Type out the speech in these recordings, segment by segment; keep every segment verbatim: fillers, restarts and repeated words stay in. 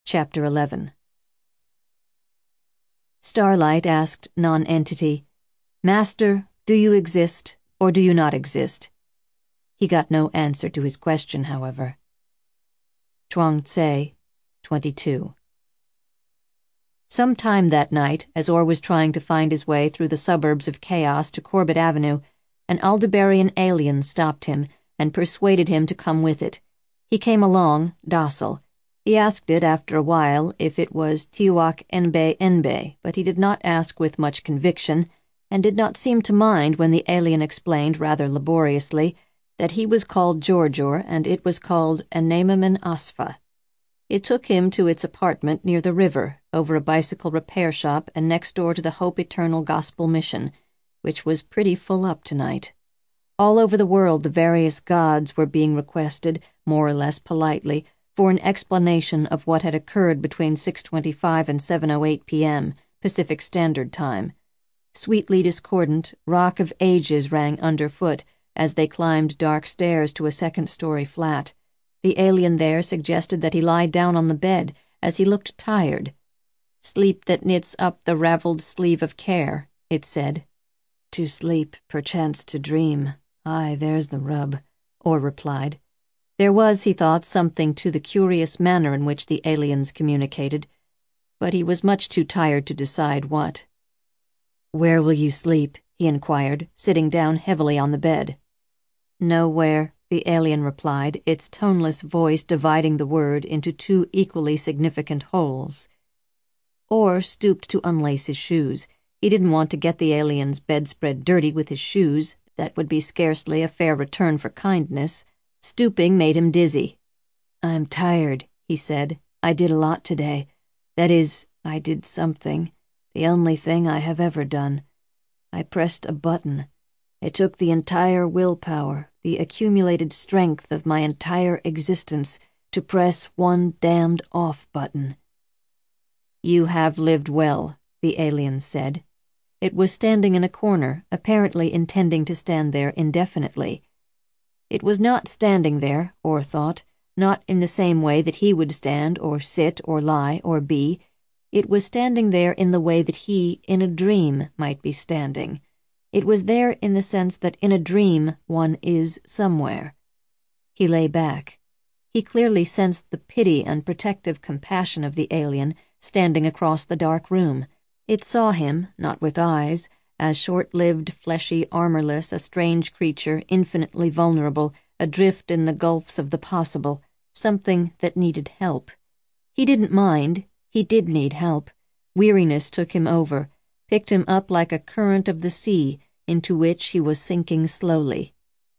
Chapter eleven. Starlight asked Non-Entity, "Master, do you exist, or do you not exist?" He got no answer to his question, however. Chuang Tse, twenty-two. Some time that night, as Orr was trying to find his way through the suburbs of chaos to Corbett Avenue, an Aldebaran alien stopped him and persuaded him to come with it. He came along, docile. He asked it after a while if it was Tiwak Enbe Enbe, but he did not ask with much conviction, and did not seem to mind when the alien explained rather laboriously that he was called Jorjor and it was called Anemaman Asfa. It took him to its apartment near the river, over a bicycle repair shop and next door to the Hope Eternal Gospel Mission, which was pretty full up tonight. All over the world the various gods were being requested, more or less politely, for an explanation of what had occurred between six twenty-five and seven oh eight p.m. Pacific Standard Time. Sweetly discordant, Rock of Ages rang underfoot as they climbed dark stairs to a second-story flat. The alien there suggested that he lie down on the bed, as he looked tired. "Sleep that knits up the ravelled sleeve of care," it said. "To sleep, perchance to dream. Aye, there's the rub," Orr replied. There was, he thought, something to the curious manner in which the aliens communicated, but he was much too tired to decide what. "Where will you sleep?" he inquired, sitting down heavily on the bed. "Nowhere," the alien replied, its toneless voice dividing the word into two equally significant wholes. Orr stooped to unlace his shoes. He didn't want to get the alien's bedspread dirty with his shoes. That would be scarcely a fair return for kindness. Stooping made him dizzy. "I'm tired," he said. "I did a lot today. That is, I did something. The only thing I have ever done. I pressed a button. It took the entire willpower, the accumulated strength of my entire existence, to press one damned off button." "You have lived well," the alien said. It was standing in a corner, apparently intending to stand there indefinitely. It was not standing there, Orr thought, not in the same way that he would stand or sit or lie or be. It was standing there in the way that he, in a dream, might be standing. It was there in the sense that in a dream one is somewhere. He lay back. He clearly sensed the pity and protective compassion of the alien standing across the dark room. It saw him, not with eyes, as short-lived, fleshy, armorless, a strange creature, infinitely vulnerable, adrift in the gulfs of the possible, something that needed help. He didn't mind. He did need help. Weariness took him over, picked him up like a current of the sea, into which he was sinking slowly.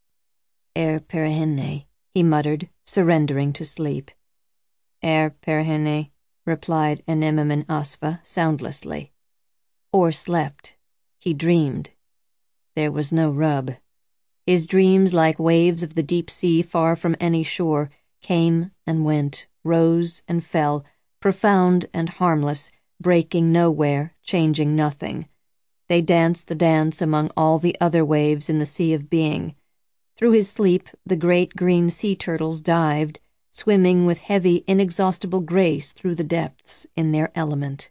"Er perhenne," he muttered, surrendering to sleep. "Er perhenne," replied Anemaman Asfa soundlessly. Orr slept. He dreamed. There was no rub. His dreams, like waves of the deep sea far from any shore, came and went, rose and fell, profound and harmless, breaking nowhere, changing nothing. They danced the dance among all the other waves in the sea of being. Through his sleep, the great green sea turtles dived, swimming with heavy, inexhaustible grace through the depths in their element.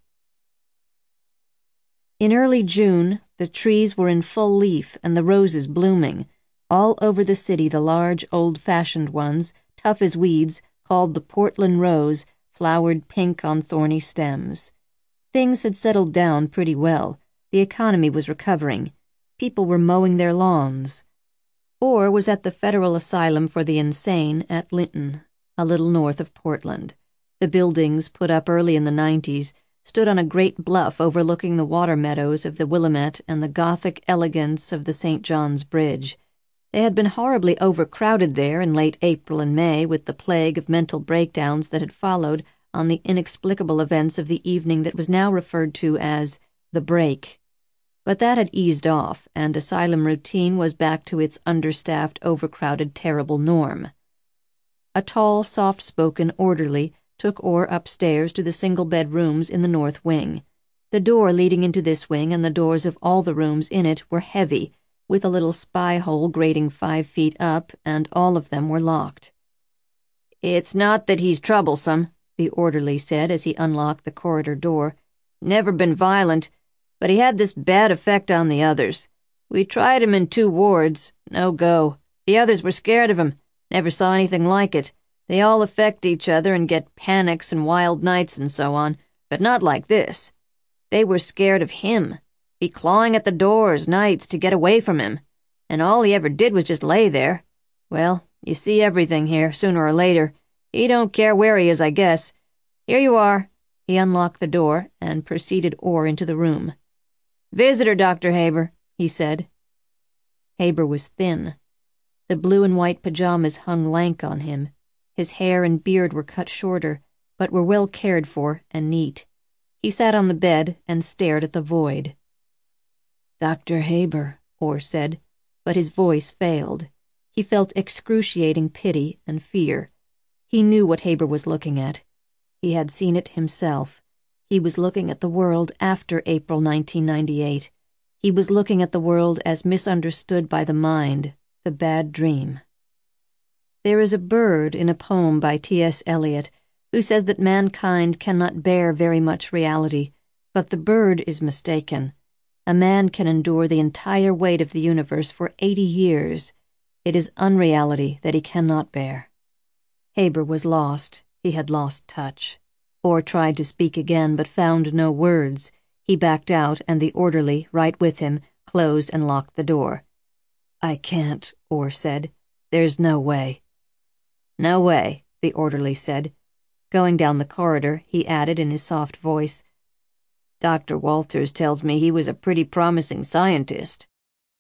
In early June, the trees were in full leaf and the roses blooming. All over the city the large, old-fashioned ones, tough as weeds, called the Portland rose, flowered pink on thorny stems. Things had settled down pretty well. The economy was recovering. People were mowing their lawns. Orr was at the Federal Asylum for the Insane at Linton, a little north of Portland. The buildings, put up early in the nineties, stood on a great bluff overlooking the water meadows of the Willamette and the Gothic elegance of the Saint John's Bridge. They had been horribly overcrowded there in late April and May with the plague of mental breakdowns that had followed on the inexplicable events of the evening that was now referred to as the break. But that had eased off, and asylum routine was back to its understaffed, overcrowded, terrible norm. A tall, soft-spoken orderly took Orr upstairs to the single-bed rooms in the north wing. The door leading into this wing and the doors of all the rooms in it were heavy, with a little spy hole grating five feet up, and all of them were locked. "It's not that he's troublesome," the orderly said as he unlocked the corridor door. "Never been violent, but he had this bad effect on the others. We tried him in two wards. No go. The others were scared of him. Never saw anything like it. They all affect each other and get panics and wild nights and so on, but not like this. They were scared of him, be clawing at the doors nights to get away from him, and all he ever did was just lay there. Well, you see everything here, sooner or later. He don't care where he is, I guess. Here you are." He unlocked the door and preceded Orr into the room. "Visitor, Doctor Haber," he said. Haber was thin. The blue and white pajamas hung lank on him. His hair and beard were cut shorter, but were well cared for and neat. He sat on the bed and stared at the void. "Doctor Haber," Orr said, but his voice failed. He felt excruciating pity and fear. He knew what Haber was looking at. He had seen it himself. He was looking at the world after April nineteen ninety-eight. He was looking at the world as misunderstood by the mind, the bad dream. There is a bird in a poem by T S Eliot who says that mankind cannot bear very much reality, but the bird is mistaken. A man can endure the entire weight of the universe for eighty years. It is unreality that he cannot bear. Haber was lost. He had lost touch. Orr tried to speak again, but found no words. He backed out, and the orderly, right with him, closed and locked the door. "I can't," Orr said. "There's no way." "No way," the orderly said. Going down the corridor, he added in his soft voice, "Doctor Walters tells me he was a pretty promising scientist."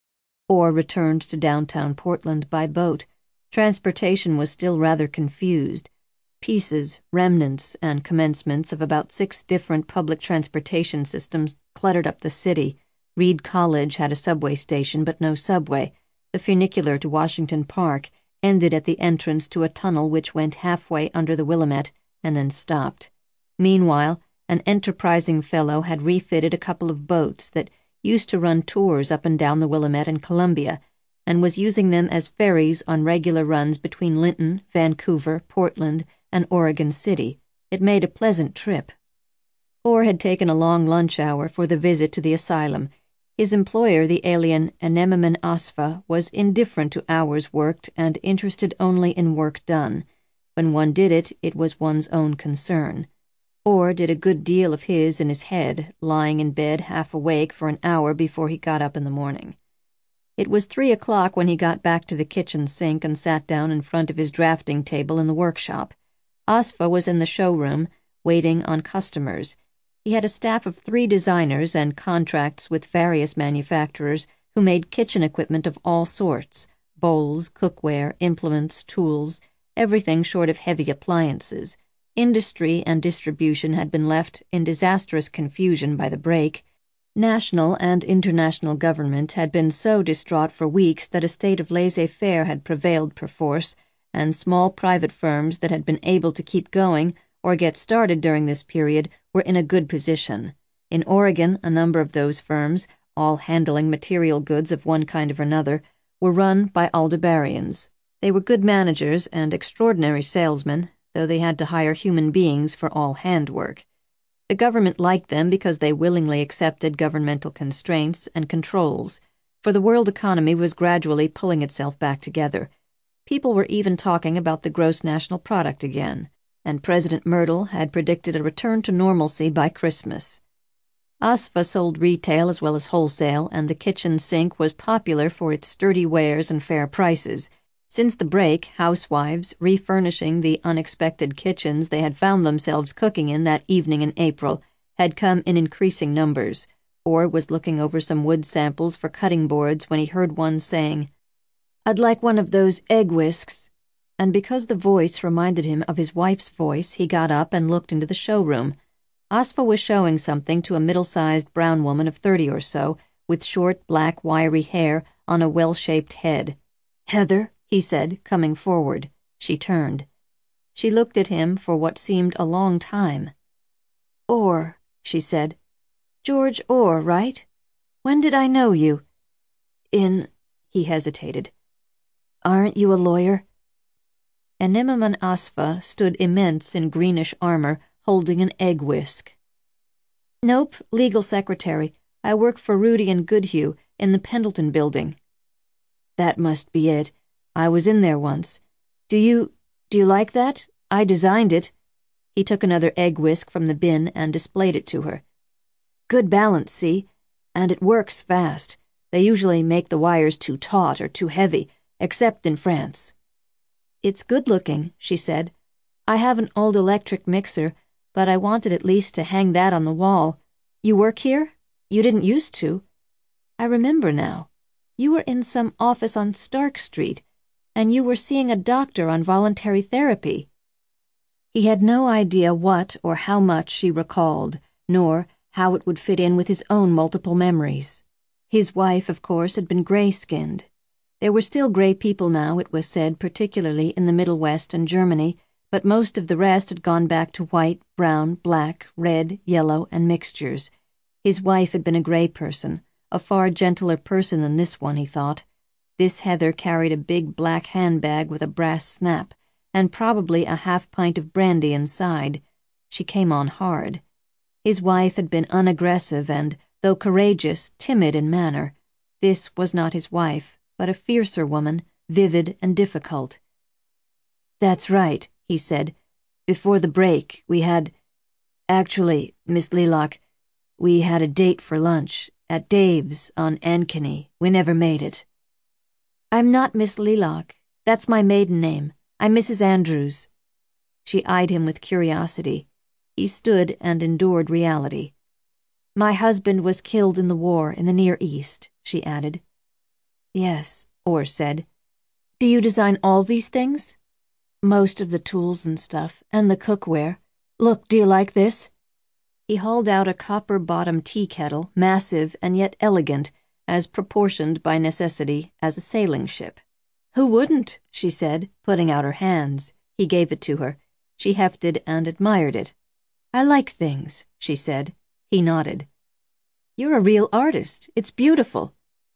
Orr returned to downtown Portland by boat. Transportation was still rather confused. Pieces, remnants, and commencements of about six different public transportation systems cluttered up the city. Reed College had a subway station, but no subway. The funicular to Washington Park ended at the entrance to a tunnel which went halfway under the Willamette and then stopped. Meanwhile, an enterprising fellow had refitted a couple of boats that used to run tours up and down the Willamette and Columbia, and was using them as ferries on regular runs between Linton, Vancouver, Portland, and Oregon City. It made a pleasant trip. Orr had taken a long lunch hour for the visit to the asylum. His employer, the alien Anemomen Asfa, was indifferent to hours worked and interested only in work done. When one did it, it was one's own concern. Orr did a good deal of his in his head, lying in bed half awake for an hour before he got up in the morning. It was three o'clock when he got back to the kitchen sink and sat down in front of his drafting table in the workshop. Asfa was in the showroom, waiting on customers. He had a staff of three designers and contracts with various manufacturers who made kitchen equipment of all sorts: bowls, cookware, implements, tools, everything short of heavy appliances. Industry and distribution had been left in disastrous confusion by the break. National and international government had been so distraught for weeks that a state of laissez-faire had prevailed perforce, and small private firms that had been able to keep going or get started during this period were in a good position. In Oregon, a number of those firms, all handling material goods of one kind or another, were run by Aldebarans. They were good managers and extraordinary salesmen, though they had to hire human beings for all handwork. The government liked them because they willingly accepted governmental constraints and controls, for the world economy was gradually pulling itself back together. People were even talking about the gross national product again, and President Myrtle had predicted a return to normalcy by Christmas. Asfa sold retail as well as wholesale, and the kitchen sink was popular for its sturdy wares and fair prices. Since the break, housewives, refurnishing the unexpected kitchens they had found themselves cooking in that evening in April, had come in increasing numbers. Orr was looking over some wood samples for cutting boards when he heard one saying, "I'd like one of those egg whisks," and because the voice reminded him of his wife's voice, he got up and looked into the showroom. Asfa was showing something to a middle-sized brown woman of thirty or so, with short, black, wiry hair on a well-shaped head. "Heather," he said, coming forward. She turned. She looked at him for what seemed a long time. "Orr," she said. "George Orr, right? When did I know you?" "In..." he hesitated. "Aren't you a lawyer?" Enememan Asfa stood immense in greenish armor, holding an egg whisk. "Nope, legal secretary. I work for Rudy and Goodhue in the Pendleton building." "That must be it. I was in there once. Do you, do you like that? I designed it." He took another egg whisk from the bin and displayed it to her. "Good balance, see? And it works fast. They usually make the wires too taut or too heavy, except in France." "It's good-looking," she said. "I have an old electric mixer, but I wanted at least to hang that on the wall. You work here? You didn't used to." "I remember now. You were in some office on Stark Street, and you were seeing a doctor on voluntary therapy." He had no idea what or how much she recalled, nor how it would fit in with his own multiple memories. His wife, of course, had been gray-skinned. There were still gray people now, it was said, particularly in the Middle West and Germany, but most of the rest had gone back to white, brown, black, red, yellow, and mixtures. His wife had been a gray person, a far gentler person than this one, he thought. This Heather carried a big black handbag with a brass snap, and probably a half pint of brandy inside. She came on hard. His wife had been unaggressive and, though courageous, timid in manner. This was not his wife, but a fiercer woman, vivid and difficult. "That's right," he said. "Before the break, we had... Actually, Miss Lealoch, we had a date for lunch, at Dave's on Ankeny. We never made it." "I'm not Miss Lealoch. That's my maiden name. I'm Missus Andrews." She eyed him with curiosity. He stood and endured reality. "My husband was killed in the war in the Near East," she added. "Yes," Orr said. "Do you design all these things?" "Most of the tools and stuff, and the cookware. Look, do you like this?" He hauled out a copper-bottomed tea kettle, massive and yet elegant, as proportioned by necessity as a sailing ship. "Who wouldn't?" she said, putting out her hands. He gave it to her. She hefted and admired it. "I like things," she said. He nodded. "You're a real artist. It's beautiful."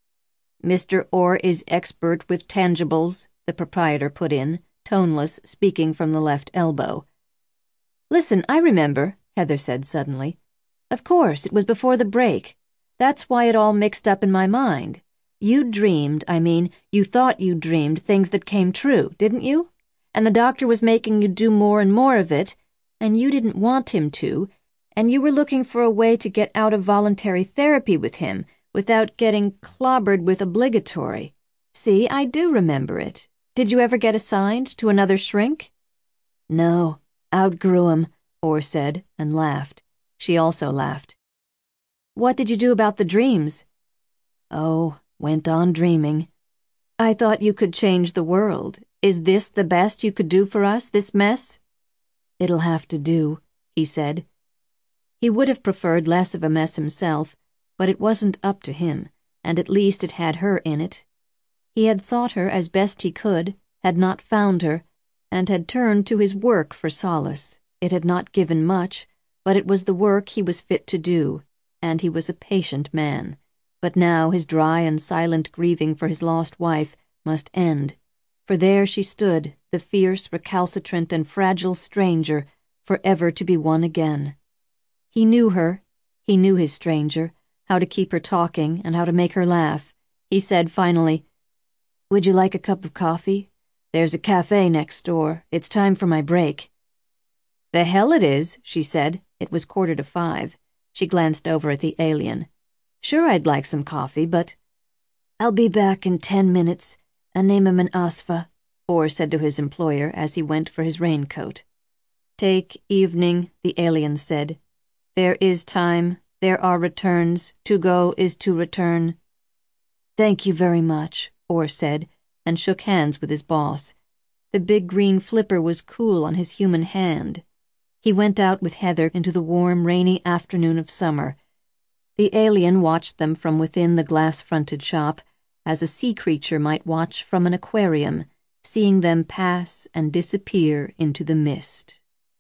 "Mister Orr is expert with tangibles," the proprietor put in, toneless, speaking from the left elbow. "Listen, I remember," Heather said suddenly. "Of course, it was before the break. That's why it all mixed up in my mind. You dreamed, I mean, you thought you dreamed things that came true, didn't you? And the doctor was making you do more and more of it, and you didn't want him to, and you were looking for a way to get out of voluntary therapy with him without getting clobbered with obligatory. See, I do remember it. Did you ever get assigned to another shrink?" "No, outgrew him," Orr said, and laughed. She also laughed. "What did you do about the dreams?" "Oh, went on dreaming." "I thought you could change the world. Is this the best you could do for us, this mess?" "It'll have to do," he said. He would have preferred less of a mess himself, but it wasn't up to him, and at least it had her in it. He had sought her as best he could, had not found her, and had turned to his work for solace. It had not given much, but it was the work he was fit to do, and he was a patient man. But now his dry and silent grieving for his lost wife must end, for there she stood, the fierce, recalcitrant, and fragile stranger, forever to be won again. He knew her. He knew his stranger, how to keep her talking and how to make her laugh. He said finally, "Would you like a cup of coffee? There's a cafe next door. It's time for my break." "The hell it is," she said. It was quarter to five. She glanced over at the alien. "Sure, I'd like some coffee, but—" "I'll be back in ten minutes. Anememan Asfa," Orr said to his employer as he went for his raincoat. "Take evening," the alien said. "There is time. There are returns. To go is to return." "Thank you very much," Orr said, and shook hands with his boss. The big green flipper was cool on his human hand. He went out with Heather into the warm, rainy afternoon of summer. The alien watched them from within the glass-fronted shop, as a sea creature might watch from an aquarium, seeing them pass and disappear into the mist.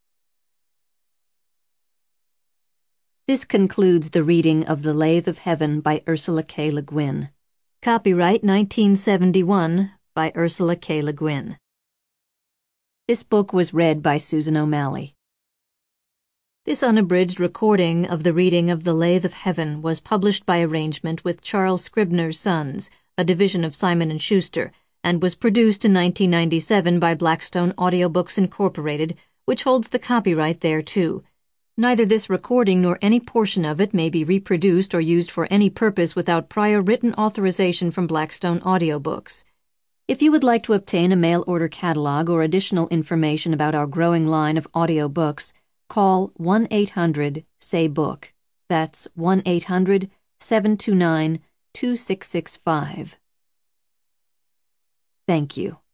This concludes the reading of The Lathe of Heaven by Ursula K. Le Guin. Copyright nineteen seventy-one by Ursula K. Le Guin. This book was read by Susan O'Malley. This unabridged recording of the reading of The Lathe of Heaven was published by arrangement with Charles Scribner's Sons, a division of Simon and Schuster, and was produced in nineteen ninety-seven by Blackstone Audiobooks Incorporated, which holds the copyright thereto. Neither this recording nor any portion of it may be reproduced or used for any purpose without prior written authorization from Blackstone Audiobooks. If you would like to obtain a mail order catalog or additional information about our growing line of audiobooks, call one eight hundred say book. That's one eight hundred, seven two nine, two six six five. Thank you.